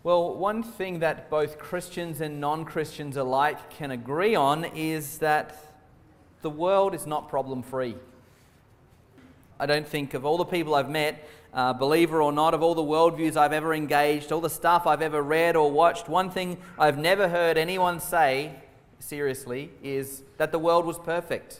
Well, one thing that both Christians and non-Christians alike can agree on is that the world is not problem-free. I don't think of all the people I've met, believer or not, of all the worldviews I've ever engaged, all the stuff I've ever read or watched, one thing I've never heard anyone say, seriously, is that the world was perfect.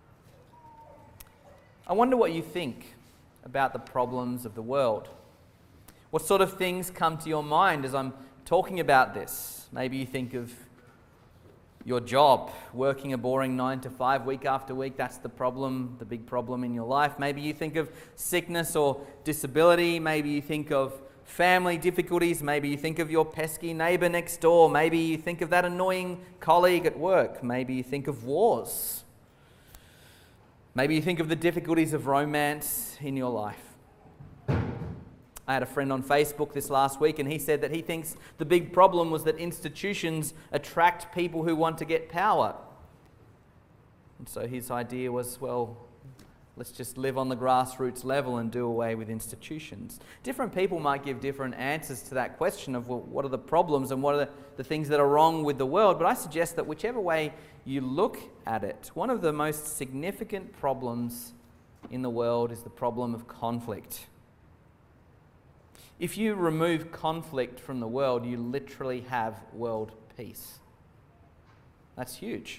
I wonder what you think about the problems of the world. What sort of things come to your mind as I'm talking about this? Maybe you think of your job, working a boring 9 to 5 week after week. That's the problem, the big problem in your life. Maybe you think of sickness or disability. Maybe you think of family difficulties. Maybe you think of your pesky neighbour next door. Maybe you think of that annoying colleague at work. Maybe you think of wars. Maybe you think of the difficulties of romance in your life. I had a friend on Facebook this last week, and he said that he thinks the big problem was that institutions attract people who want to get power. And so his idea was, well, let's just live on the grassroots level and do away with institutions. Different people might give different answers to that question of, well, what are the problems and what are the things that are wrong with the world? But I suggest that whichever way you look at it, one of the most significant problems in the world is the problem of conflict. If you remove conflict from the world, you literally have world peace. That's huge.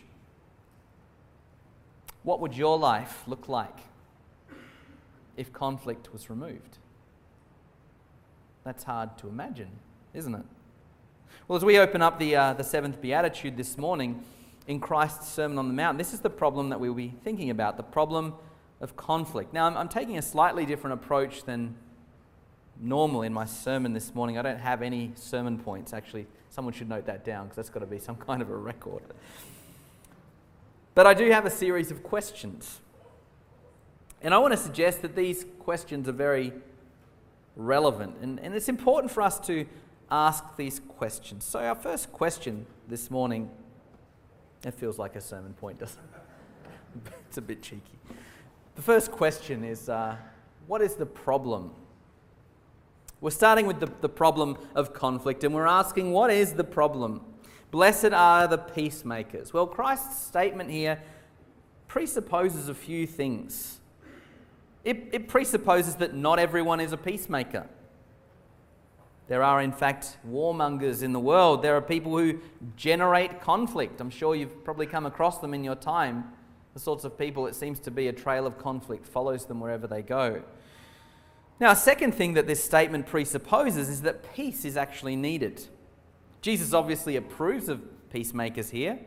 What would your life look like if conflict was removed? That's hard to imagine, isn't it? Well, as we open up the seventh Beatitude this morning in Christ's Sermon on the Mount, this is the problem that we'll be thinking about, the problem of conflict. Now, I'm taking a slightly different approach than normal in my sermon this morning. I don't have any sermon points. Actually, someone should note that down because that's got to be some kind of a record. But I do have a series of questions. And I want to suggest that these questions are very relevant. And it's important for us to ask these questions. So our first question this morning, it feels like a sermon point, doesn't it? It's a bit cheeky. The first question is, what is the problem? We're starting with the problem of conflict, and we're asking, what is the problem? Blessed are the peacemakers. Well, Christ's statement here presupposes a few things. It presupposes that not everyone is a peacemaker. There are, in fact, warmongers in the world. There are people who generate conflict. I'm sure you've probably come across them in your time. The sorts of people, it seems to be a trail of conflict, follows them wherever they go. Now, a second thing that this statement presupposes is that peace is actually needed. Jesus obviously approves of peacemakers here.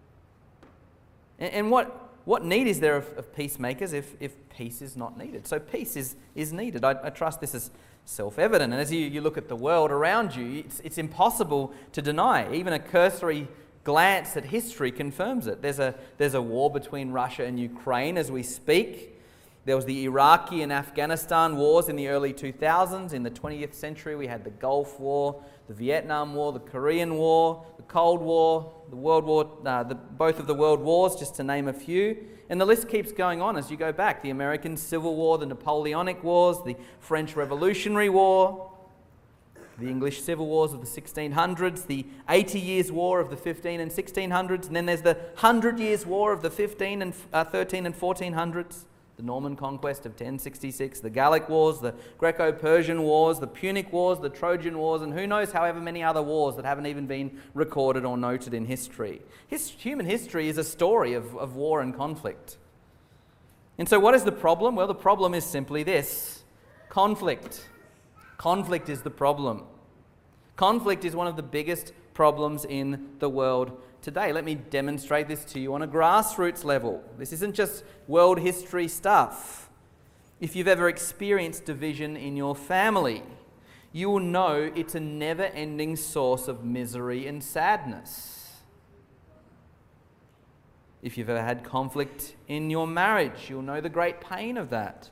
And what need is there of peacemakers if peace is not needed? So peace is needed. I trust this is self-evident. And as you look at the world around you, it's impossible to deny. Even a cursory glance at history confirms it. There's a war between Russia and Ukraine as we speak. There was the Iraqi and Afghanistan wars in the early 2000s. In the 20th century, we had the Gulf War, the Vietnam War, the Korean War, the Cold War, the World War, both of the world wars, just to name a few. And the list keeps going on as you go back. The American Civil War, the Napoleonic Wars, the French Revolutionary War, the English Civil Wars of the 1600s, the 80 Years' War of the 15 and 1600s, and then there's the 100 Years' War of the 13 and 1400s. The Norman Conquest of 1066, the Gallic Wars, the Greco-Persian Wars, the Punic Wars, the Trojan Wars, and who knows however many other wars that haven't even been recorded or noted in history. Human history is a story of war and conflict. And so what is the problem? Well, the problem is simply this: conflict. Conflict is the problem. Conflict is one of the biggest problems in the world today. Let me demonstrate this to you on a grassroots level. This isn't just world history stuff. If you've ever experienced division in your family, you will know it's a never-ending source of misery and sadness. If you've ever had conflict in your marriage, you'll know the great pain of that.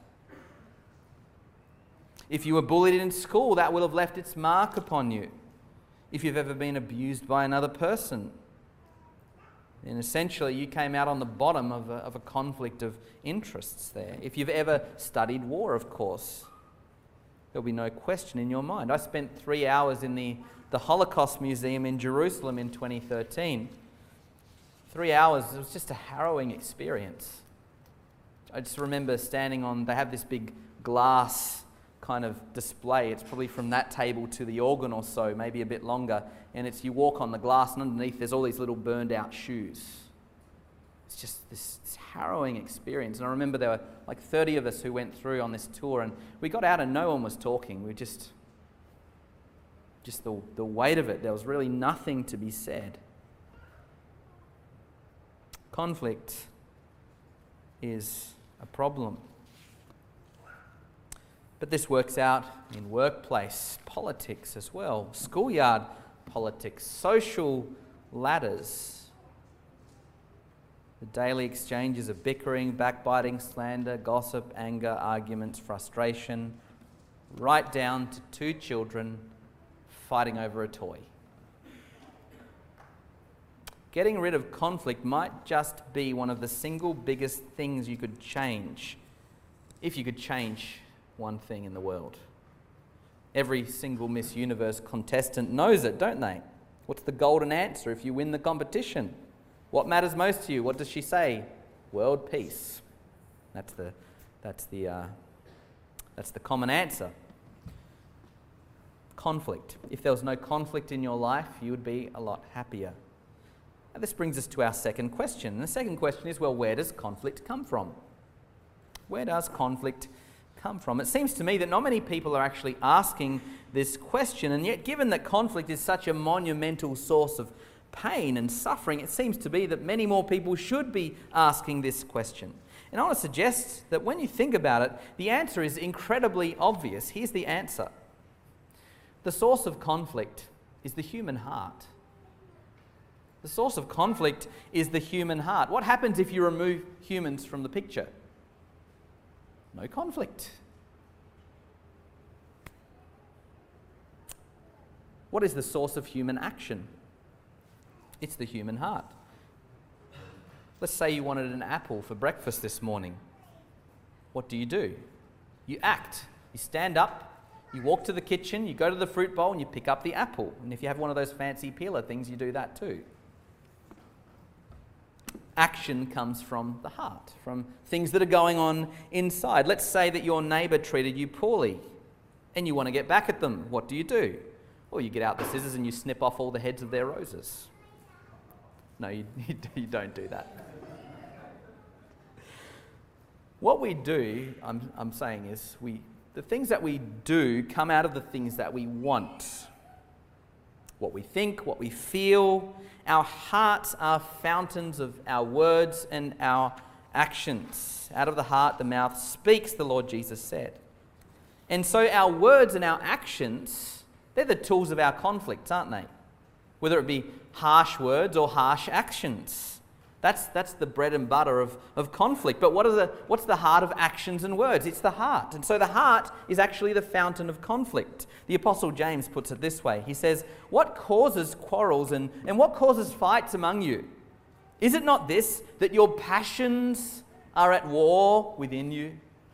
If you were bullied in school, that will have left its mark upon you. If you've ever been abused by another person, and essentially you came out on the bottom of a conflict of interests there. If you've ever studied war, of course, there'll be no question in your mind. I spent 3 hours in the the Holocaust Museum in Jerusalem in 2013. 3 hours, it was just a harrowing experience. I just remember standing on, they have this big glass kind of display. It's probably from that table to the organ or so, maybe a bit longer. And you walk on the glass, and underneath there's all these little burned out shoes. It's just this harrowing experience. And I remember there were like 30 of us who went through on this tour, and we got out and no one was talking. We just the weight of it, there was really nothing to be said. Conflict is a problem. But this works out in workplace politics as well, schoolyard politics, social ladders. The daily exchanges of bickering, backbiting, slander, gossip, anger, arguments, frustration, right down to 2 children fighting over a toy. Getting rid of conflict might just be one of the single biggest things you could change, if you could change one thing in the world. Every single Miss Universe contestant knows it, don't they? What's the golden answer if you win the competition? What matters most to you? What does she say? World peace. That's the common answer. Conflict. If there was no conflict in your life, you would be a lot happier. And this brings us to our second question. And the second question is, well, where does conflict come from? Where does conflict come from? It seems to me that not many people are actually asking this question, and yet given that conflict is such a monumental source of pain and suffering, it seems to be that many more people should be asking this question. And I want to suggest that when you think about it, the answer is incredibly obvious. Here's the answer. The source of conflict is the human heart. The source of conflict is the human heart. What happens if you remove humans from the picture? No conflict. What is the source of human action? It's the human heart. Let's say you wanted an apple for breakfast this morning. What do? You act. You stand up, you walk to the kitchen, you go to the fruit bowl and you pick up the apple. And if you have one of those fancy peeler things, you do that too. Action comes from the heart, from things that are going on inside. Let's say that your neighbour treated you poorly and you want to get back at them. What do? Well, you get out the scissors and you snip off all the heads of their roses. No, you don't do that. What we do, I'm saying, is the things that we do come out of the things that we want. What we think, what we feel. Our hearts are fountains of our words and our actions. Out of the heart, the mouth speaks, the Lord Jesus said. And so our words and our actions, they're the tools of our conflicts, aren't they? Whether it be harsh words or harsh actions. That's the bread and butter of conflict. But what's the heart of actions and words? It's the heart. And so the heart is actually the fountain of conflict. The Apostle James puts it this way. He says, what causes quarrels and what causes fights among you? Is it not this, that your passions are at war within you?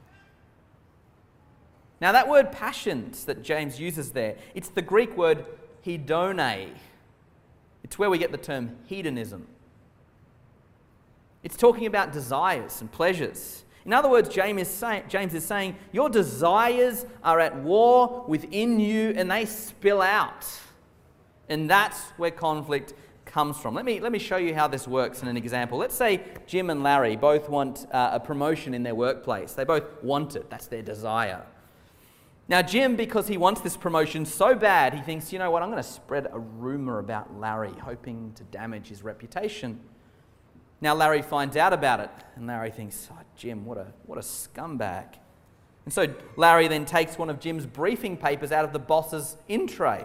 Now that word passions that James uses there, it's the Greek word hedone. It's where we get the term hedonism. It's talking about desires and pleasures. In other words, James is saying, your desires are at war within you and they spill out. And that's where conflict comes from. Let me show you how this works in an example. Let's say Jim and Larry both want a promotion in their workplace. They both want it. That's their desire. Now Jim, because he wants this promotion so bad, he thinks, you know what, I'm going to spread a rumor about Larry, hoping to damage his reputation. Now Larry finds out about it, and Larry thinks, oh, Jim, what a scumbag. And so Larry then takes one of Jim's briefing papers out of the boss's in tray.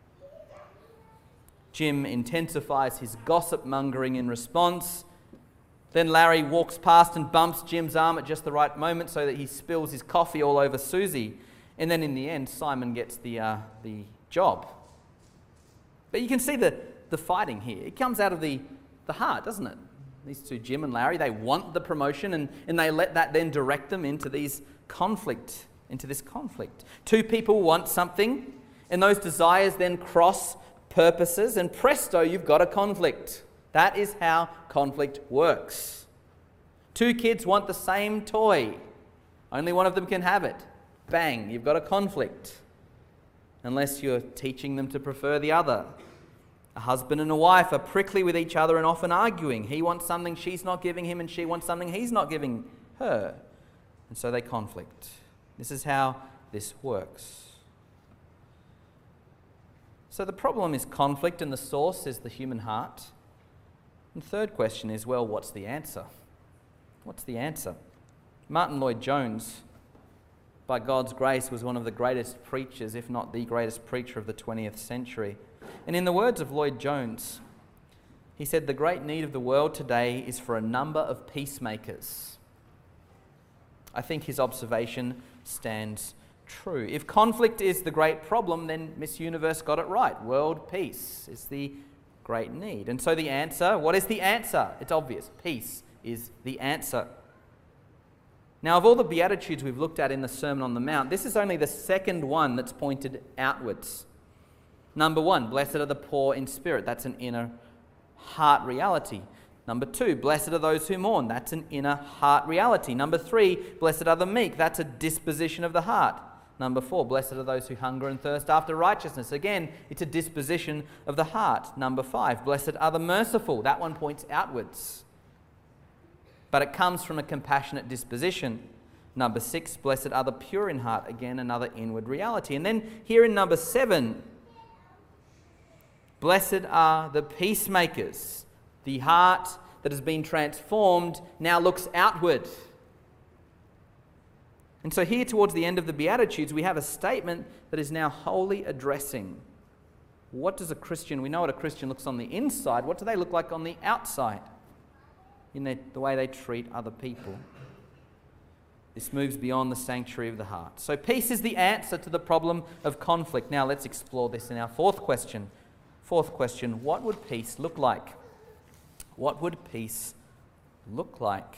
Jim intensifies his gossip mongering in response. Then Larry walks past and bumps Jim's arm at just the right moment so that he spills his coffee all over Susie. And then in the end, Simon gets the job. But you can see the fighting here. It comes out of the heart, doesn't it? These two, Jim and Larry, they want the promotion and they let that then direct them into this conflict. Two people want something And those desires then cross purposes, and presto, you've got a conflict. That is how conflict works. Two kids want the same toy. Only one of them can have it. Bang, you've got a conflict. Unless you're teaching them to prefer the other. A husband and a wife are prickly with each other and often arguing. He wants something she's not giving him, and she wants something he's not giving her. And so they conflict. This is how this works. So the problem is conflict, and the source is the human heart. And the third question is, well, what's the answer? What's the answer? Martin Lloyd-Jones, by God's grace, was one of the greatest preachers, if not the greatest preacher of the 20th century. And in the words of Lloyd-Jones, he said, "The great need of the world today is for a number of peacemakers." I think his observation stands true. If conflict is the great problem, then Miss Universe got it right. World peace is the great need. And so the answer, what is the answer? It's obvious. Peace is the answer. Now, of all the Beatitudes we've looked at in the Sermon on the Mount, this is only the second one that's pointed outwards. Number 1, blessed are the poor in spirit. That's an inner heart reality. Number 2, blessed are those who mourn. That's an inner heart reality. Number 3, blessed are the meek. That's a disposition of the heart. Number 4, blessed are those who hunger and thirst after righteousness. Again, it's a disposition of the heart. Number 5, blessed are the merciful. That one points outwards, but it comes from a compassionate disposition. Number 6, blessed are the pure in heart. Again, another inward reality. And then here in number 7, blessed are the peacemakers. The heart that has been transformed now looks outward. And so here towards the end of the Beatitudes, we have a statement that is now wholly addressing, what does a Christian, we know what a Christian looks on the inside, what do they look like on the outside in the way they treat other people? This moves beyond the sanctuary of the heart. So peace is the answer to the problem of conflict. Now let's explore this in our fourth question. Fourth question, what would peace look like? What would peace look like?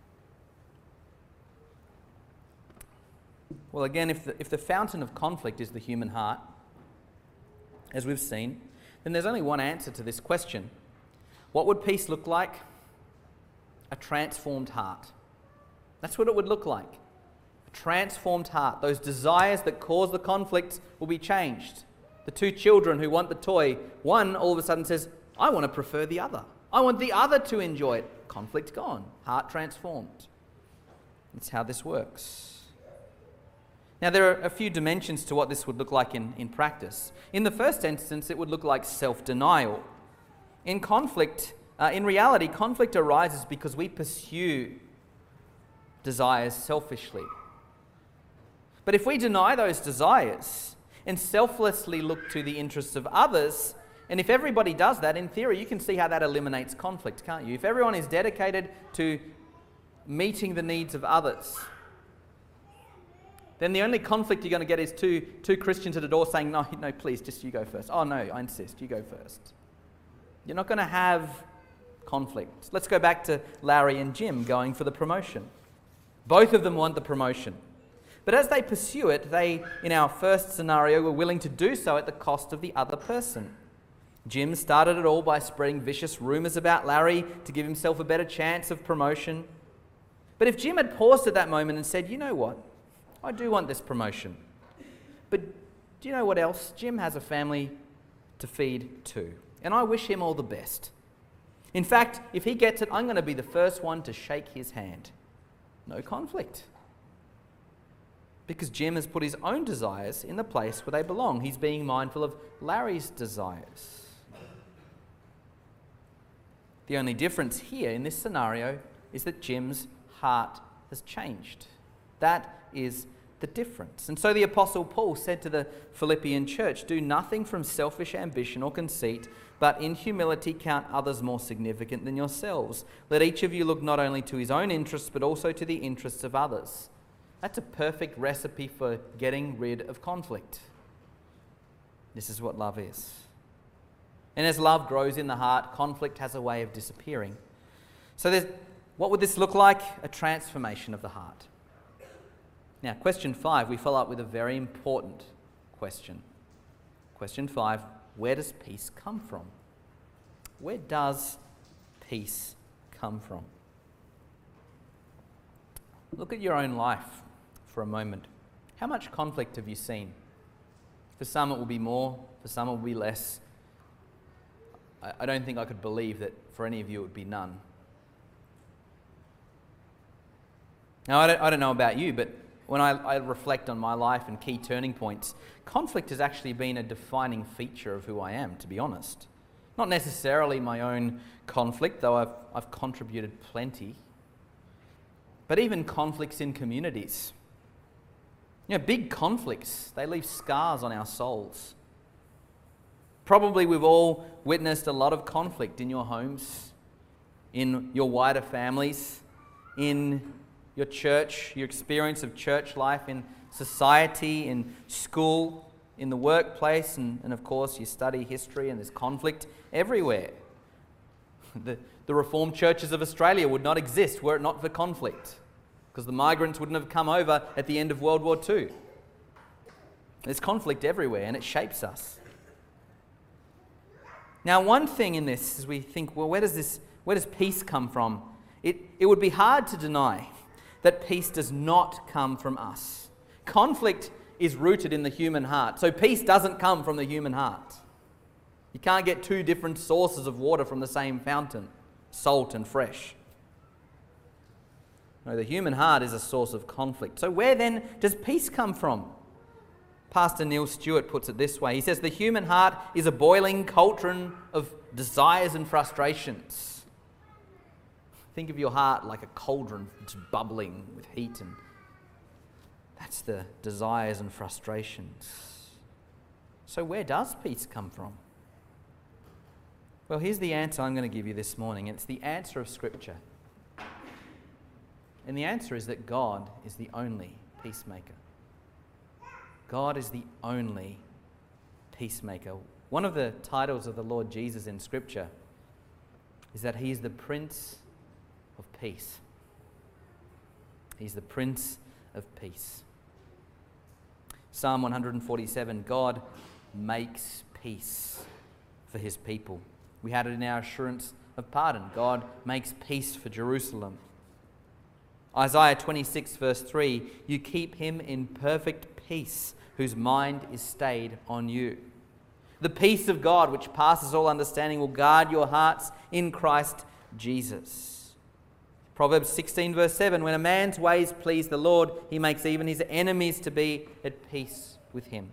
Well, again, if the fountain of conflict is the human heart, as we've seen, then there's only one answer to this question. What would peace look like? A transformed heart. That's what it would look like. A transformed heart. Those desires that cause the conflict will be changed. The two children who want the toy, one all of a sudden says, I want to prefer the other. I want the other to enjoy it. Conflict gone. Heart transformed. That's how this works. Now, there are a few dimensions to what this would look like in practice. In the first instance, it would look like self-denial. In reality, conflict arises because we pursue desires selfishly. But if we deny those desires and selflessly look to the interests of others, and if everybody does that, in theory, you can see how that eliminates conflict, can't you? If everyone is dedicated to meeting the needs of others, then the only conflict you're going to get is two Christians at a door saying, no, please, just you go first. Oh, no, I insist, you go first. You're not going to have conflict. Let's go back to Larry and Jim going for the promotion. Both of them want the promotion. But as they pursue it, they, in our first scenario, were willing to do so at the cost of the other person. Jim started it all by spreading vicious rumours about Larry to give himself a better chance of promotion. But if Jim had paused at that moment and said, you know what? I do want this promotion. But do you know what else? Jim has a family to feed too. And I wish him all the best. In fact, if he gets it, I'm going to be the first one to shake his hand. No conflict. Because Jim has put his own desires in the place where they belong. He's being mindful of Larry's desires. The only difference here in this scenario is that Jim's heart has changed. That is the difference. And so the Apostle Paul said to the Philippian church, do nothing from selfish ambition or conceit, but in humility count others more significant than yourselves. Let each of you look not only to his own interests, but also to the interests of others. That's a perfect recipe for getting rid of conflict. This is what love is. And as love grows in the heart, conflict has a way of disappearing. So what would this look like? A transformation of the heart. Now, question 5, we follow up with a very important question. Question 5, where does peace come from? Where does peace come from? Look at your own life for a moment. How much conflict have you seen? For some it will be more, for some it will be less. I don't think I could believe that for any of you it would be none. Now, I don't know about you, but when I reflect on my life and key turning points, conflict has actually been a defining feature of who I am, to be honest. Not necessarily my own conflict, though I've contributed plenty, but even conflicts in communities. Big conflicts, they leave scars on our souls. Probably we've all witnessed a lot of conflict in your homes, in your wider families, in your church, your experience of church life, in society, in school, in the workplace, and of course you study history and there's conflict everywhere. The Reformed churches of Australia would not exist were it not for conflict, because the migrants wouldn't have come over at the end of World War II. There's conflict everywhere and it shapes us. Now, one thing in this is we think, well, where does peace come from? It would be hard to deny that peace does not come from us. Conflict is rooted in the human heart, so peace doesn't come from the human heart. You can't get two different sources of water from the same fountain, salt and fresh. No, the human heart is a source of conflict. So where then does peace come from? Pastor Neil Stewart puts it this way. He says, the human heart is a boiling cauldron of desires and frustrations. Think of your heart like a cauldron. It's bubbling with heat, and that's the desires and frustrations. So where does peace come from? Well, here's the answer I'm going to give you this morning. It's the answer of Scripture. And the answer is that God is the only peacemaker. God is the only peacemaker. One of the titles of the Lord Jesus in Scripture is that He is the Prince of Peace. He's the Prince of Peace. Psalm 147, God makes peace for His people. We had it in our assurance of pardon. God makes peace for Jerusalem. Isaiah 26 verse 3, you keep him in perfect peace, whose mind is stayed on you. The peace of God, which passes all understanding, will guard your hearts in Christ Jesus. Proverbs 16 verse 7, when a man's ways please the Lord, he makes even his enemies to be at peace with him.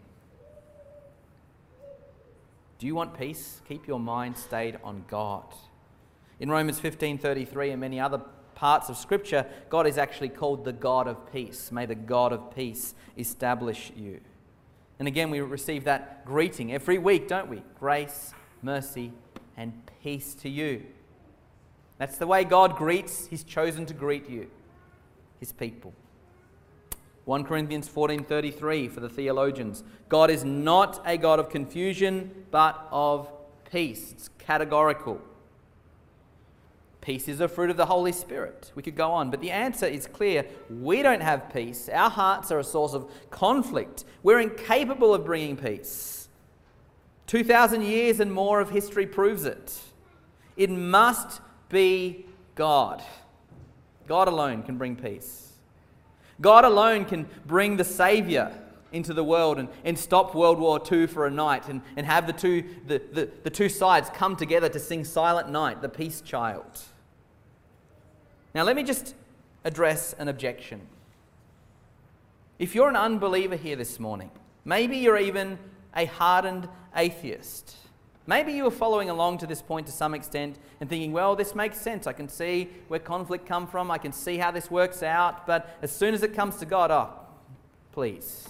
Do you want peace? Keep your mind stayed on God. In Romans 15:33 and many other parts of Scripture, God is actually called the God of peace. May the God of peace establish you. And again, we receive that greeting every week, don't we? Grace, mercy, and peace to you. That's the way God greets. He's chosen to greet you, His people. 1 Corinthians 14:33 for the theologians. God is not a God of confusion, but of peace. It's categorical. Peace is a fruit of the Holy Spirit. We could go on, but the answer is clear. We don't have peace. Our hearts are a source of conflict. We're incapable of bringing peace. 2,000 years and more of history proves it. It must be God. God alone can bring peace. God alone can bring the Saviour into the world and stop World War II for a night and have the two sides come together to sing Silent Night, the Peace Child. Now let me just address an objection. If you're an unbeliever here this morning, maybe you're even a hardened atheist. Maybe you were following along to this point to some extent and thinking, well, this makes sense. I can see where conflict comes from. I can see how this works out. But as soon as it comes to God, please.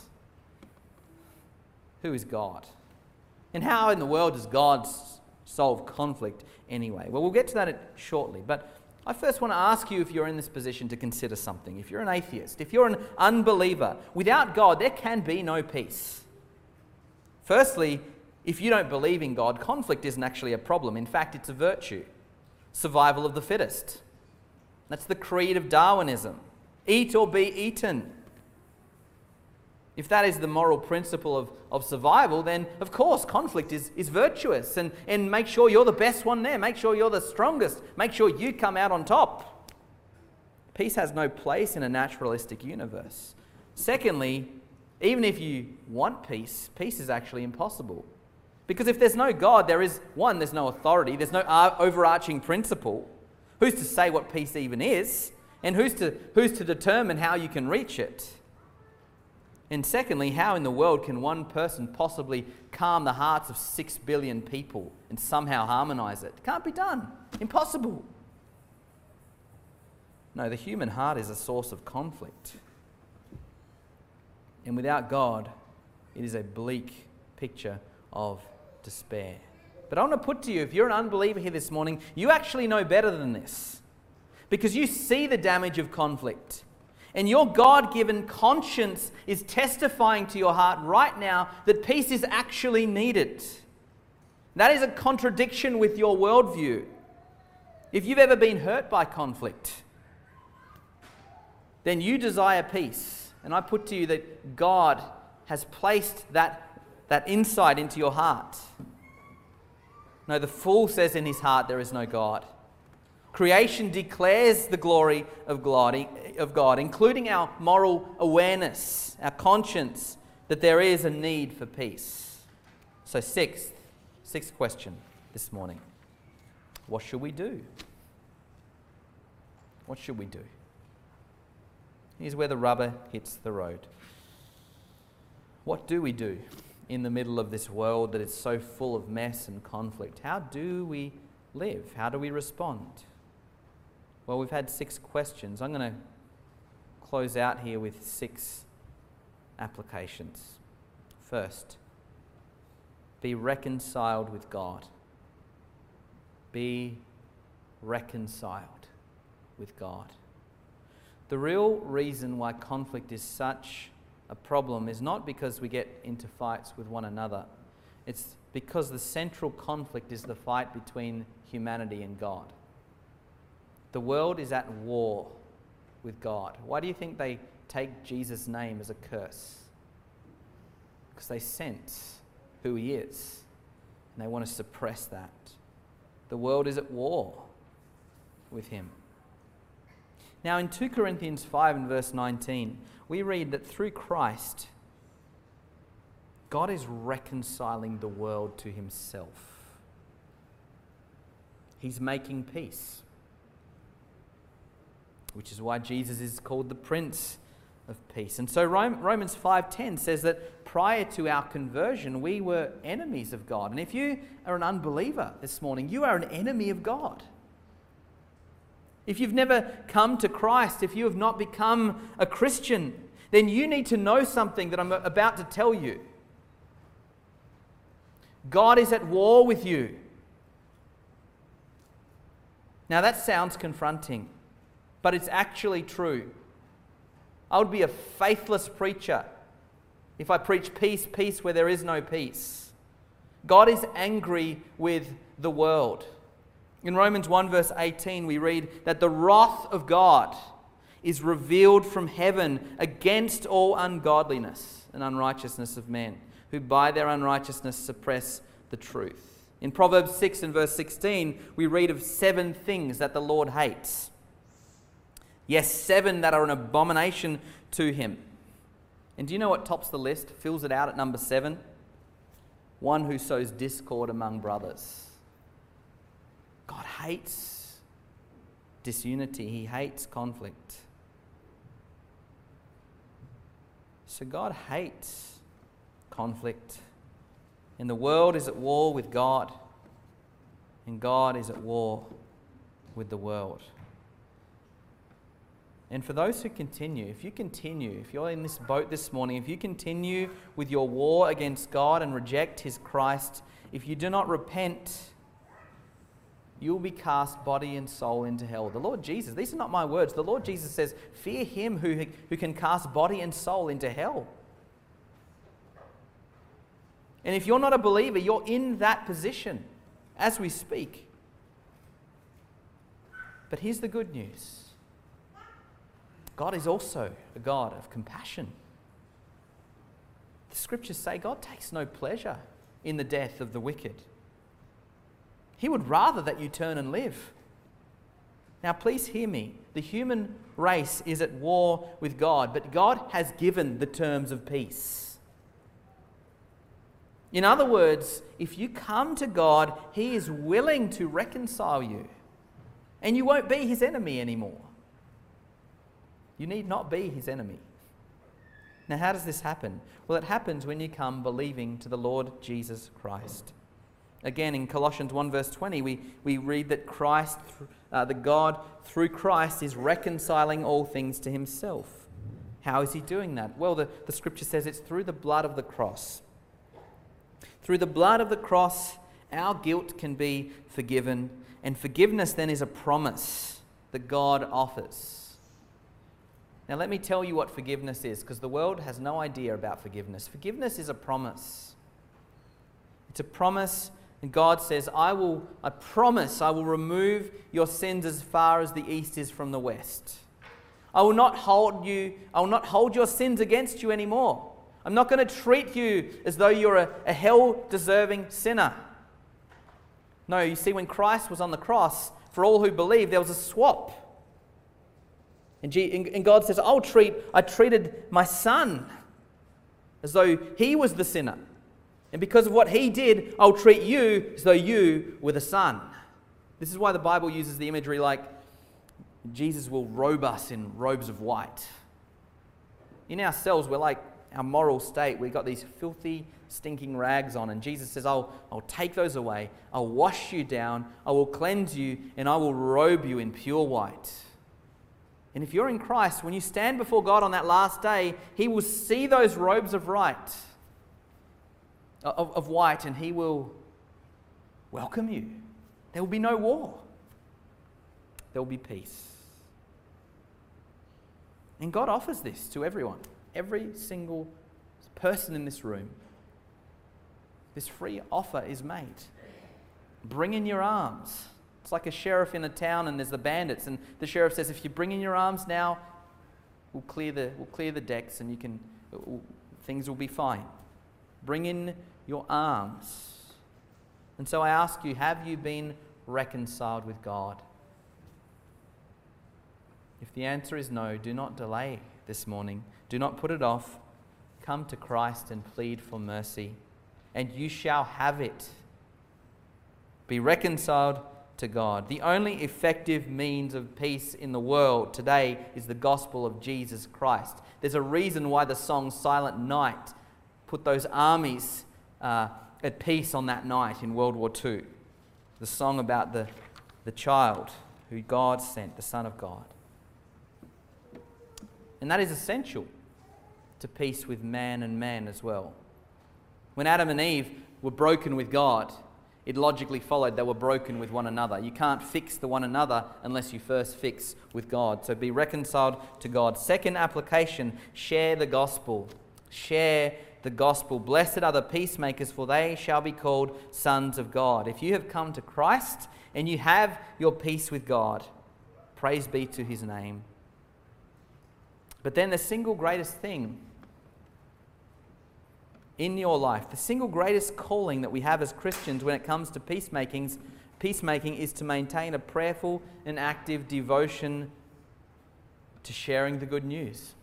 Who is God? And how in the world does God solve conflict anyway? Well, we'll get to that shortly. But I first want to ask you, if you're in this position, to consider something. If you're an atheist, if you're an unbeliever, without God, there can be no peace. Firstly, if you don't believe in God, conflict isn't actually a problem. In fact, it's a virtue. Survival of the fittest. That's the creed of Darwinism. Eat or be eaten. If that is the moral principle of survival, then of course conflict is virtuous. And make sure you're the best one there. Make sure you're the strongest. Make sure you come out on top. Peace has no place in a naturalistic universe. Secondly, even if you want peace, peace is actually impossible. Because if there's no God, there's no authority, there's no overarching principle. Who's to say what peace even is? And who's to determine how you can reach it? And secondly, how in the world can one person possibly calm the hearts of 6 billion people and somehow harmonize it? It can't be done. Impossible. No, the human heart is a source of conflict. And without God, it is a bleak picture of despair. But I want to put to you, if you're an unbeliever here this morning, you actually know better than this. Because you see the damage of conflict. And your God-given conscience is testifying to your heart right now that peace is actually needed. That is a contradiction with your worldview. If you've ever been hurt by conflict, then you desire peace. And I put to you that God has placed that insight into your heart. No, the fool says in his heart there is no God. Creation declares the glory of God, including our moral awareness, our conscience, that there is a need for peace. So sixth question this morning. What should we do? What should we do? Here's where the rubber hits the road. What do we do in the middle of this world that is so full of mess and conflict? How do we live? How do we respond? Well, we've had 6 questions. I'm going to close out here with 6 applications. First, be reconciled with God. Be reconciled with God. The real reason why conflict is such a problem is not because we get into fights with one another. It's because the central conflict is the fight between humanity and God. The world is at war with God. Why do you think they take Jesus' name as a curse? Because they sense who he is, and they want to suppress that. The world is at war with him. Now in 2 Corinthians 5 and verse 19, we read that through Christ, God is reconciling the world to himself. He's making peace. Which is why Jesus is called the Prince of Peace. And so Romans 5:10 says that prior to our conversion, we were enemies of God. And if you are an unbeliever this morning, you are an enemy of God. If you've never come to Christ, if you have not become a Christian, then you need to know something that I'm about to tell you. God is at war with you. Now that sounds confronting, but it's actually true. I would be a faithless preacher if I preach peace, peace where there is no peace. God is angry with the world. In Romans 1 verse 18 we read that the wrath of God is revealed from heaven against all ungodliness and unrighteousness of men, who by their unrighteousness suppress the truth. In Proverbs 6 and verse 16 we read of 7 things that the Lord hates. Yes, 7 that are an abomination to him. And do you know what tops the list, fills it out at number 7? One who sows discord among brothers. God hates disunity. He hates conflict. So God hates conflict. And the world is at war with God. And God is at war with the world. And for those who continue, if you're in this boat this morning, if you continue with your war against God and reject his Christ, if you do not repent, you will be cast body and soul into hell. The Lord Jesus, these are not my words, the Lord Jesus says, fear him who can cast body and soul into hell. And if you're not a believer, you're in that position as we speak. But here's the good news. God is also a God of compassion. the scriptures say God takes no pleasure in the death of the wicked. He would rather that you turn and live. Now, please hear me. The human race is at war with God, but God has given the terms of peace. In other words, if you come to God, He is willing to reconcile you, and you won't be His enemy anymore. You need not be His enemy. Now, how does this happen? Well, it happens when you come believing to the Lord Jesus Christ. Again, in Colossians 1 verse 20, we read that Christ, that God through Christ is reconciling all things to Himself. How is He doing that? Well, the scripture says it's through the blood of the cross. Through the blood of the cross, our guilt can be forgiven, and forgiveness then is a promise that God offers. Now, let me tell you what forgiveness is, because the world has no idea about forgiveness. Forgiveness is a promise. It's a promise. And God says, I promise I will remove your sins as far as the east is from the west. I will not hold your sins against you anymore. I'm not going to treat you as though you're a hell-deserving sinner. No, you see, when Christ was on the cross, for all who believe, there was a swap. And God says, I treated my son as though he was the sinner. And because of what he did, I'll treat you as though you were the son. This is why the Bible uses the imagery like Jesus will robe us in robes of white. In ourselves, we're like our moral state. We've got these filthy, stinking rags on. And Jesus says, I'll take those away. I'll wash you down. I will cleanse you. And I will robe you in pure white. And if you're in Christ, when you stand before God on that last day, He will see those robes of white, and He will welcome you. There will be no war. There will be peace. And God offers this to everyone, every single person in this room. This free offer is made. Bring in your arms. It's like a sheriff in a town and there's the bandits, and the sheriff says, if you bring in your arms now, we'll clear the decks and things will be fine. Bring in your arms. And so I ask you, have you been reconciled with God? If the answer is no, do not delay this morning. Do not put it off. Come to Christ and plead for mercy, and you shall have it. Be reconciled to God. The only effective means of peace in the world today is the gospel of Jesus Christ. There's a reason why the song Silent Night put those armies at peace on that night in World War II. The song about the child who God sent, the Son of God. And that is essential to peace with man and man as well. When Adam and Eve were broken with God, it logically followed they were broken with one another. You can't fix the one another unless you first fix with God. So be reconciled to God. Second application, share the gospel. Share the gospel. Blessed are the peacemakers, for they shall be called sons of God. If you have come to Christ and you have your peace with God, praise be to His name. But then the single greatest thing in your life, the single greatest calling that we have as Christians when it comes to peacemaking is to maintain a prayerful and active devotion to sharing the good news.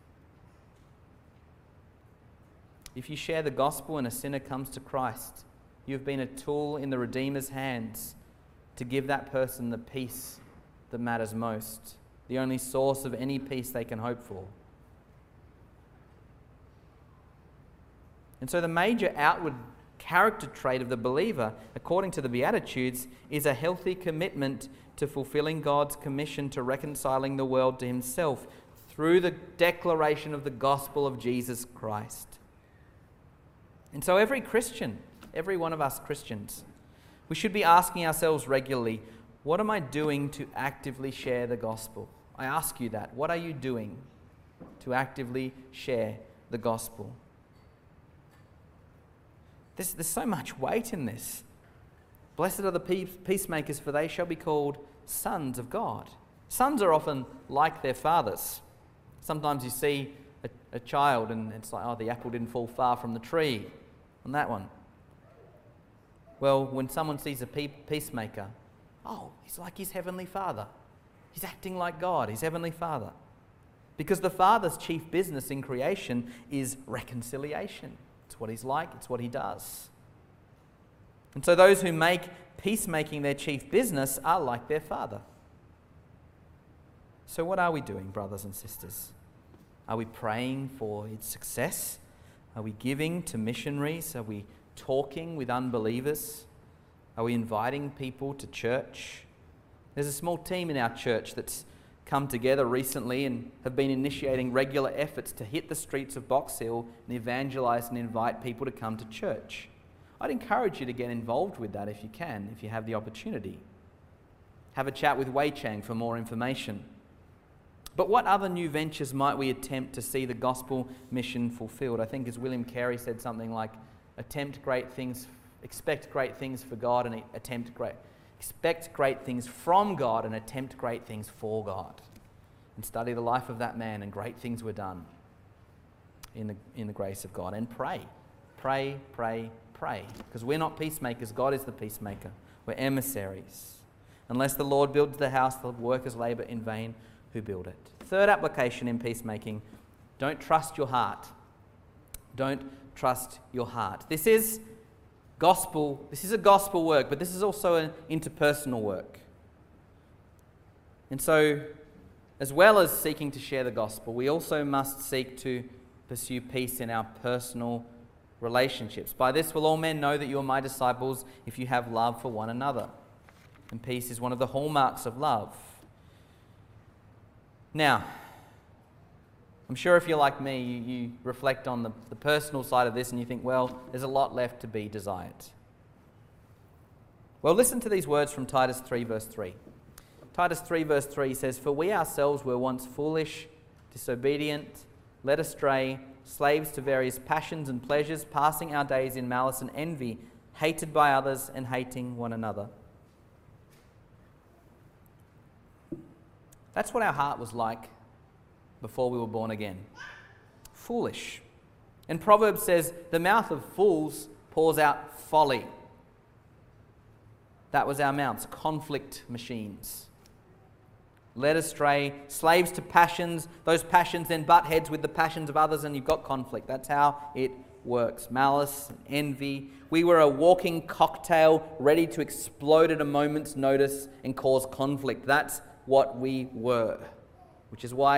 If you share the gospel and a sinner comes to Christ, you've been a tool in the Redeemer's hands to give that person the peace that matters most, the only source of any peace they can hope for. And so the major outward character trait of the believer, according to the Beatitudes, is a healthy commitment to fulfilling God's commission to reconciling the world to Himself through the declaration of the gospel of Jesus Christ. And so every Christian, every one of us Christians, we should be asking ourselves regularly, what am I doing to actively share the gospel? I ask you that. What are you doing to actively share the gospel? There's so much weight in this. Blessed are the peacemakers, for they shall be called sons of God. Sons are often like their fathers. Sometimes you see a child and it's like, oh, the apple didn't fall far from the tree on that one. Well, when someone sees a peacemaker, oh, he's like his heavenly Father. He's acting like God, his heavenly Father. Because the Father's chief business in creation is reconciliation. It's what he's like, it's what he does. And so those who make peacemaking their chief business are like their Father. So what are we doing, brothers and sisters? Are we praying for its success? Are we giving to missionaries? Are we talking with unbelievers? Are we inviting people to church? There's a small team in our church that's come together recently and have been initiating regular efforts to hit the streets of Box Hill and evangelize and invite people to come to church. I'd encourage you to get involved with that if you can, if you have the opportunity. Have a chat with Wei Chang for more information. But what other new ventures might we attempt to see the gospel mission fulfilled? I think as William Carey said something like, expect great things for God and expect great things from God and attempt great things for God. And study the life of that man, and great things were done in the grace of God. And pray. Because we're not peacemakers, God is the peacemaker. We're emissaries. Unless the Lord builds the house, the workers labour in vain who build it. Third application in peacemaking, don't trust your heart. Don't trust your heart. This is a gospel work, but this is also an interpersonal work. And so, as well as seeking to share the gospel, we also must seek to pursue peace in our personal relationships. By this will all men know that you are my disciples if you have love for one another. And peace is one of the hallmarks of love. Now, I'm sure if you're like me, you reflect on the personal side of this and you think, well, there's a lot left to be desired. Well, listen to these words from Titus 3 verse 3. Titus 3 verse 3 says, "For we ourselves were once foolish, disobedient, led astray, slaves to various passions and pleasures, passing our days in malice and envy, hated by others and hating one another." That's what our heart was like before we were born again. Foolish. And Proverbs says, the mouth of fools pours out folly. That was our mouths, conflict machines. Led astray, slaves to passions. Those passions then butt heads with the passions of others and you've got conflict. That's how it works. Malice, envy. We were a walking cocktail ready to explode at a moment's notice and cause conflict. That's what we were. Which is why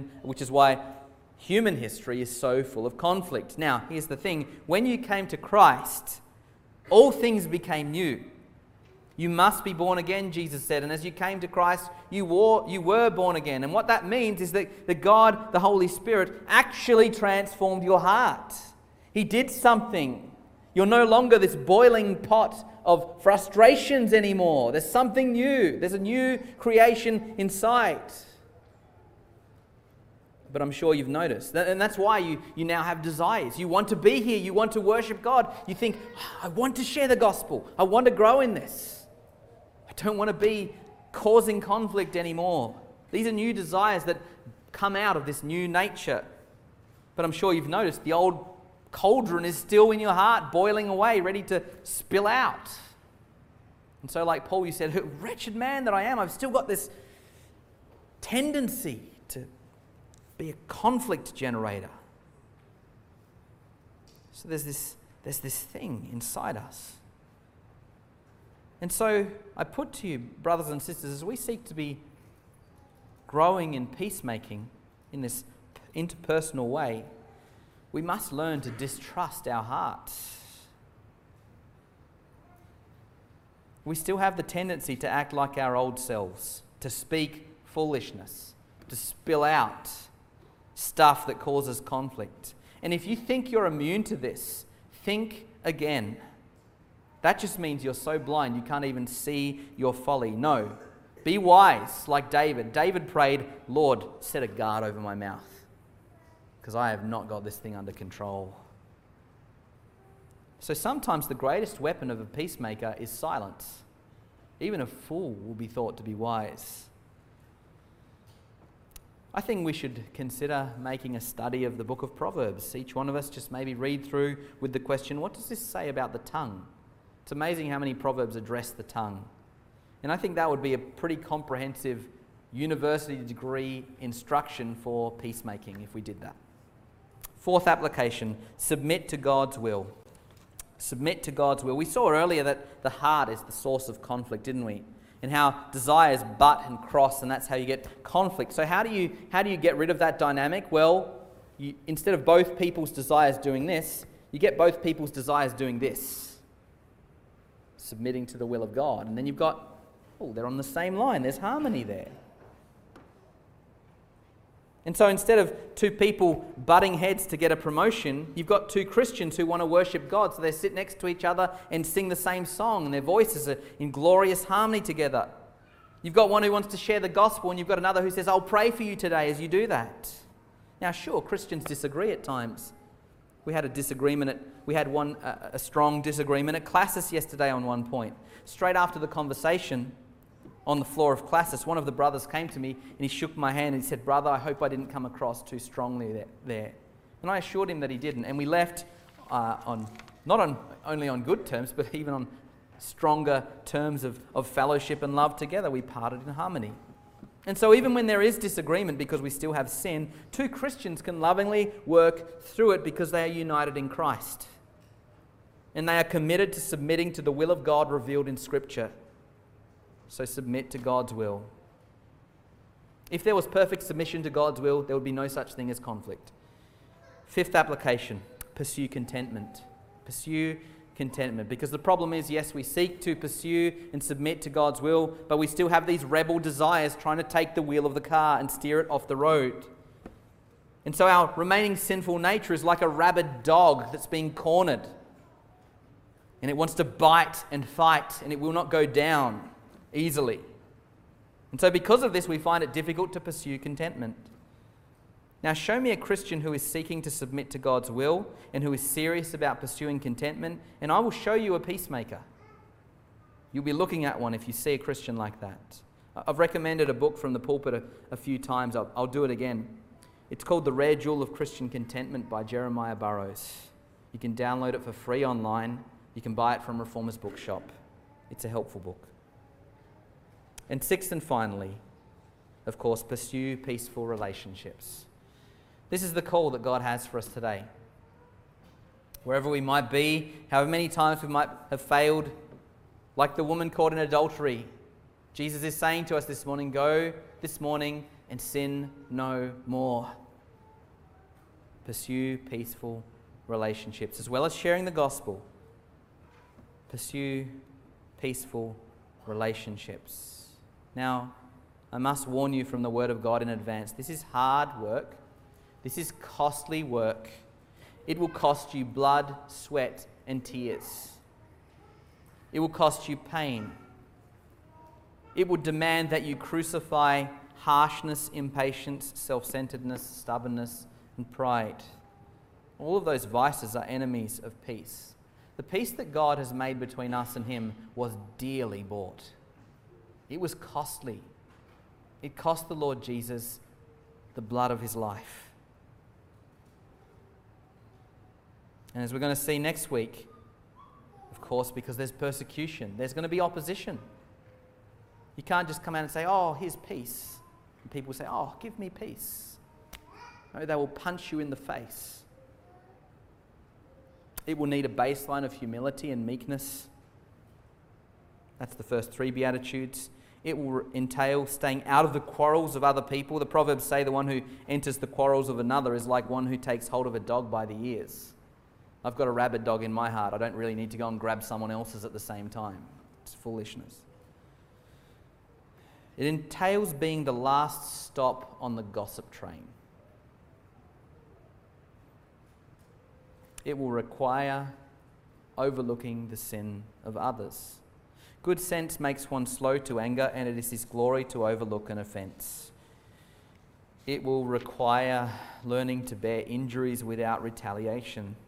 human history is so full of conflict. Now, here's the thing. When you came to Christ, all things became new. You must be born again, Jesus said. And as you came to Christ, you were born again. And what that means is that God, the Holy Spirit, actually transformed your heart. He did something. You're no longer this boiling pot of frustrations anymore. There's something new. There's a new creation inside. But I'm sure you've noticed. And that's why you now have desires. You want to be here. You want to worship God. You think, I want to share the gospel. I want to grow in this. I don't want to be causing conflict anymore. These are new desires that come out of this new nature. But I'm sure you've noticed the old cauldron is still in your heart, boiling away, ready to spill out. And so like Paul, you said, wretched man that I am, I've still got this tendency to be a conflict generator. So there's this thing inside us. And so I put to you, brothers and sisters, as we seek to be growing in peacemaking in this interpersonal way, we must learn to distrust our hearts. We still have the tendency to act like our old selves, to speak foolishness, to spill out stuff that causes conflict. And if you think you're immune to this, think again. That just means you're so blind you can't even see your folly. No, be wise like David. David prayed, Lord, set a guard over my mouth, because I have not got this thing under control. So sometimes the greatest weapon of a peacemaker is silence. Even a fool will be thought to be wise. I think we should consider making a study of the book of Proverbs. Each one of us just maybe read through with the question, what does this say about the tongue? It's amazing how many Proverbs address the tongue. And I think that would be a pretty comprehensive university degree instruction for peacemaking if we did that. Fourth application, submit to God's will. Submit to God's will. We saw earlier that the heart is the source of conflict, didn't we? And how desires butt and cross, and that's how you get conflict. So how do you get rid of that dynamic? Well, instead of both people's desires doing this, you get both people's desires doing this. Submitting to the will of God. And then you've got, they're on the same line. There's harmony there. And so instead of two people butting heads to get a promotion, you've got two Christians who want to worship God. So they sit next to each other and sing the same song, and their voices are in glorious harmony together. You've got one who wants to share the gospel, and you've got another who says, I'll pray for you today as you do that. Now, sure, Christians disagree at times. We had a strong disagreement at classes yesterday on one point. Straight after the conversation, on the floor of classes, one of the brothers came to me and he shook my hand and he said, "Brother, I hope I didn't come across too strongly there." And I assured him that he didn't. And we left not only on good terms, but even on stronger terms of fellowship and love together. We parted in harmony. And so even when there is disagreement because we still have sin, two Christians can lovingly work through it because they are united in Christ. And they are committed to submitting to the will of God revealed in Scripture. So submit to God's will. If there was perfect submission to God's will, there would be no such thing as conflict. Fifth application, pursue contentment. Pursue contentment. Because the problem is, yes, we seek to pursue and submit to God's will, but we still have these rebel desires trying to take the wheel of the car and steer it off the road. And so our remaining sinful nature is like a rabid dog that's being cornered. And it wants to bite and fight, and it will not go down easily. And so because of this, we find it difficult to pursue contentment. Now, show me a Christian who is seeking to submit to God's will and who is serious about pursuing contentment, and I will show you a peacemaker. You'll be looking at one if you see a Christian like that. I've recommended a book from the pulpit a few times. I'll do it again. It's called The Rare Jewel of Christian Contentment by Jeremiah Burroughs. You can download it for free online. You can buy it from Reformers Bookshop. It's a helpful book. And sixth and finally, of course, pursue peaceful relationships. This is the call that God has for us today. Wherever we might be, however many times we might have failed, like the woman caught in adultery, Jesus is saying to us this morning, go this morning and sin no more. Pursue peaceful relationships, as well as sharing the gospel. Pursue peaceful relationships. Now, I must warn you from the word of God in advance. This is hard work. This is costly work. It will cost you blood, sweat, and tears. It will cost you pain. It will demand that you crucify harshness, impatience, self-centeredness, stubbornness, and pride. All of those vices are enemies of peace. The peace that God has made between us and Him was dearly bought. It was costly. It cost the Lord Jesus the blood of His life. And as we're going to see next week, of course, because there's persecution, there's going to be opposition. You can't just come out and say, "Oh, here's peace." And people say, "Oh, give me peace." No, they will punch you in the face. It will need a baseline of humility and meekness. That's the first three Beatitudes. It will entail staying out of the quarrels of other people. The Proverbs say the one who enters the quarrels of another is like one who takes hold of a dog by the ears. I've got a rabid dog in my heart. I don't really need to go and grab someone else's at the same time. It's foolishness. It entails being the last stop on the gossip train. It will require overlooking the sin of others. Good sense makes one slow to anger, and it is His glory to overlook an offence. It will require learning to bear injuries without retaliation.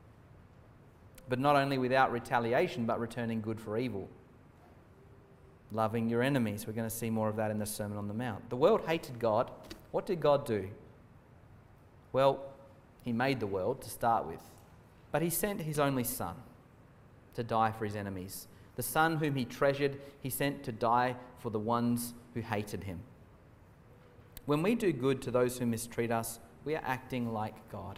But not only without retaliation, but returning good for evil. loving your enemies. We're going to see more of that in the Sermon on the Mount. The world hated God. What did God do? Well, he made the world to start with, but he sent his only Son to die for his enemies. The Son whom he treasured, he sent to die for the ones who hated him. When we do good to those who mistreat us, we are acting like God.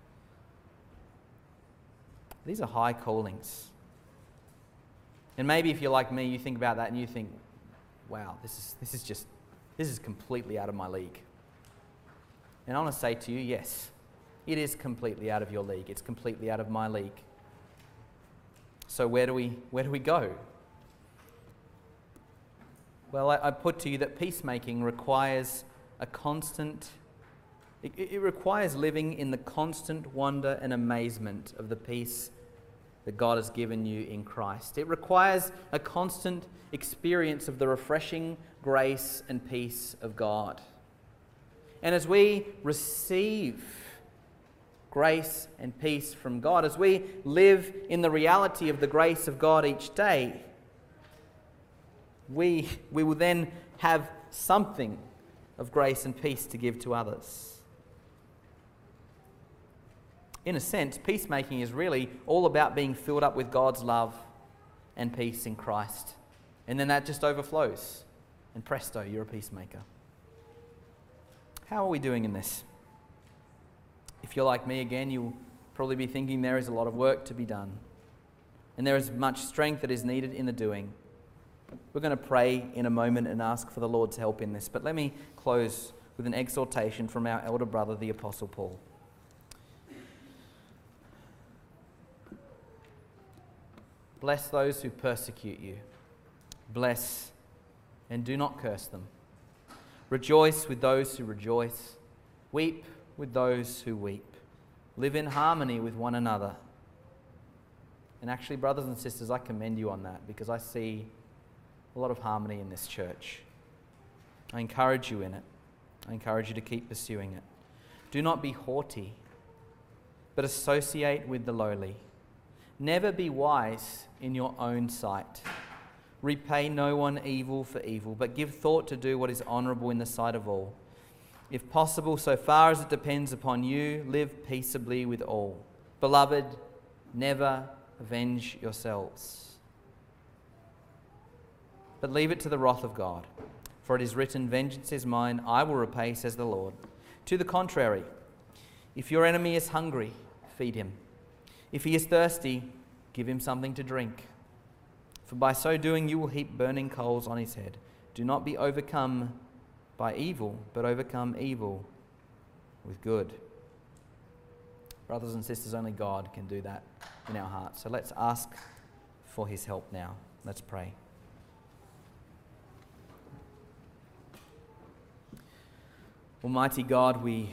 These are high callings. And maybe if you're like me, you think about that and you think, wow, this is completely out of my league. And I want to say to you, yes, it is completely out of your league. It's completely out of my league. So where do we go? Well, I put to you that peacemaking requires it requires living in the constant wonder and amazement of the peace that God has given you in Christ. It requires a constant experience of the refreshing grace and peace of God. And as we receive grace and peace from God, as we live in the reality of the grace of God each day, we will then have something of grace and peace to give to others. In a sense, peacemaking is really all about being filled up with God's love and peace in Christ. And then that just overflows. And presto, you're a peacemaker. How are we doing in this? If you're like me again, you'll probably be thinking there is a lot of work to be done. And there is much strength that is needed in the doing. We're going to pray in a moment and ask for the Lord's help in this. But let me close with an exhortation from our elder brother, the Apostle Paul. Bless those who persecute you. Bless and do not curse them. Rejoice with those who rejoice. Weep with those who weep. Live in harmony with one another. And actually, brothers and sisters, I commend you on that because I see a lot of harmony in this church. I encourage you in it. I encourage you to keep pursuing it. Do not be haughty, but associate with the lowly. Never be wise in your own sight. Repay no one evil for evil, but give thought to do what is honourable in the sight of all. If possible, so far as it depends upon you, live peaceably with all. Beloved, never avenge yourselves, but leave it to the wrath of God. For it is written, vengeance is mine, I will repay, says the Lord. To the contrary, if your enemy is hungry, feed him. If he is thirsty, give him something to drink. For by so doing you will heap burning coals on his head. Do not be overcome by evil, but overcome evil with good. Brothers and sisters, only God can do that in our hearts. So let's ask for his help now. Let's pray. Almighty God, we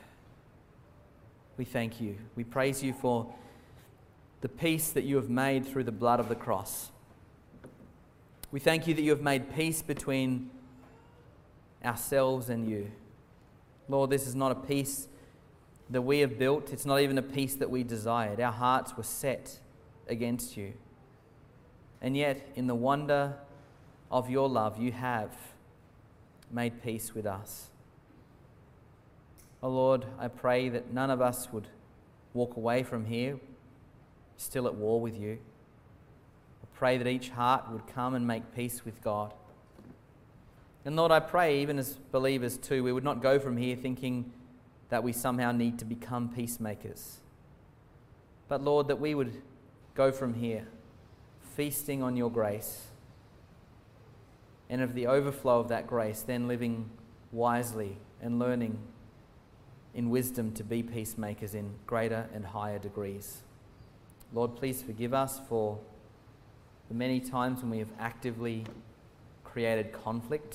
thank you. We praise you for the peace that you have made through the blood of the cross. We thank you that you have made peace between ourselves and you. Lord, this is not a peace that we have built. It's not even a peace that we desired. Our hearts were set against you. And yet, in the wonder of your love, you have made peace with us. Oh Lord, I pray that none of us would walk away from here still at war with you. I pray that each heart would come and make peace with God. And Lord, I pray, even as believers too, we would not go from here thinking that we somehow need to become peacemakers. But Lord, that we would go from here feasting on your grace, and of the overflow of that grace, then living wisely and learning in wisdom to be peacemakers in greater and higher degrees. Lord, please forgive us for the many times when we have actively created conflict.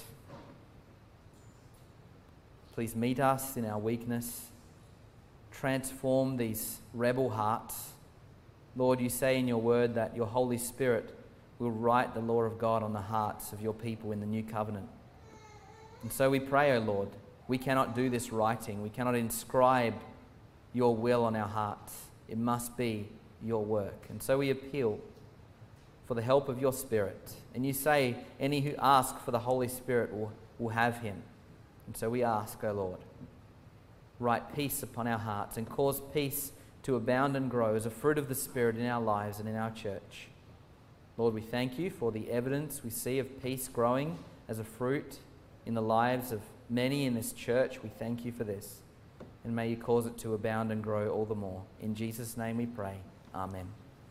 Please meet us in our weakness. Transform these rebel hearts. Lord, you say in your word that your Holy Spirit will write the law of God on the hearts of your people in the new covenant. And so we pray, O Lord, we cannot do this writing. We cannot inscribe your will on our hearts. It must be your work. And so we appeal for the help of your Spirit. And you say, any who ask for the Holy Spirit will have him. And so we ask, O Lord, write peace upon our hearts and cause peace to abound and grow as a fruit of the Spirit in our lives and in our church. Lord, we thank you for the evidence we see of peace growing as a fruit in the lives of many in this church. We thank you for this. And may you cause it to abound and grow all the more. In Jesus' name we pray. Amen.